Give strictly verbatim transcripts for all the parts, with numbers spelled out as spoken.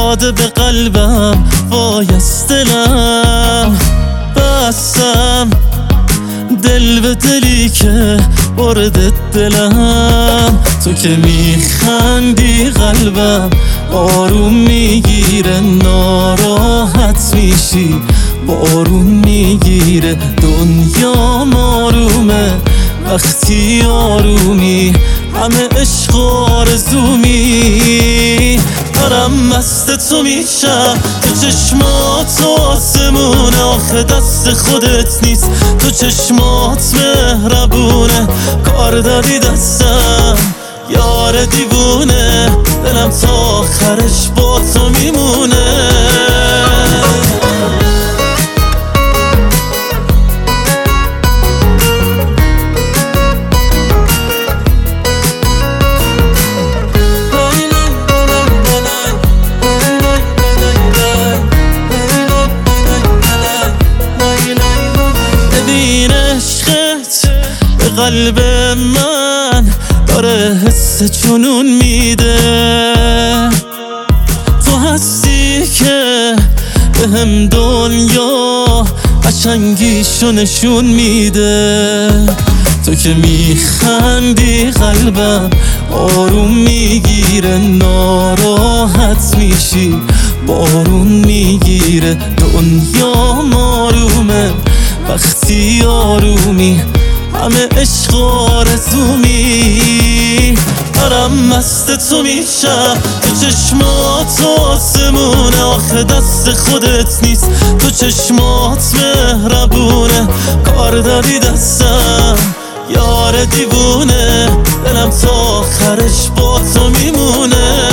داده به قلبم، وای از دلم بستم، دل به دلی که برده دلم. تو که میخندی قلبم آروم میگیره، ناراحت میشی بارون میگیره. دنیا آرومه وقتی آرومی، همه عشق آرزومی. دارم مست تو میشم، تو چشمات آسمونه، آخه دست خودت نیست، تو چشمات مهربونه. کار دادی دستم یار دیوونه، دلم تا آخرش با تو میمونه. قلب من داره حس جنون میده، تو هستی که به هم دنیا قشنگیشو نشون میده. تو که میخندی قلبم آروم میگیره، ناراحت میشی بارون میگیره. دنیا آرومه وقتی آرومی، همه عشق آرزومی. دارم مست تو میشم، تو چشمات آسمونه، آخه دست خودت نیست، تو چشمات مهربونه. کار داری دستم یار دیوونه، دلم تا آخرش با تو میمونه.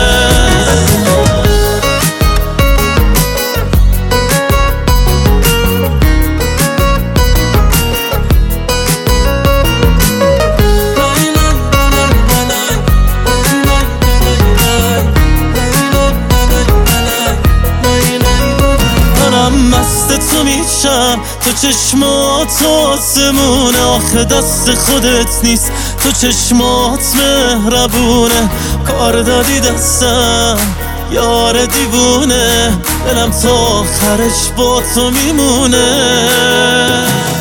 مست تو میشم، تو چشمات آسمونه، آخه دست خودت نیست، تو چشمات مهربونه. کار دادی دستم یار دیوونه، دلم تا آخرش با تو میمونه.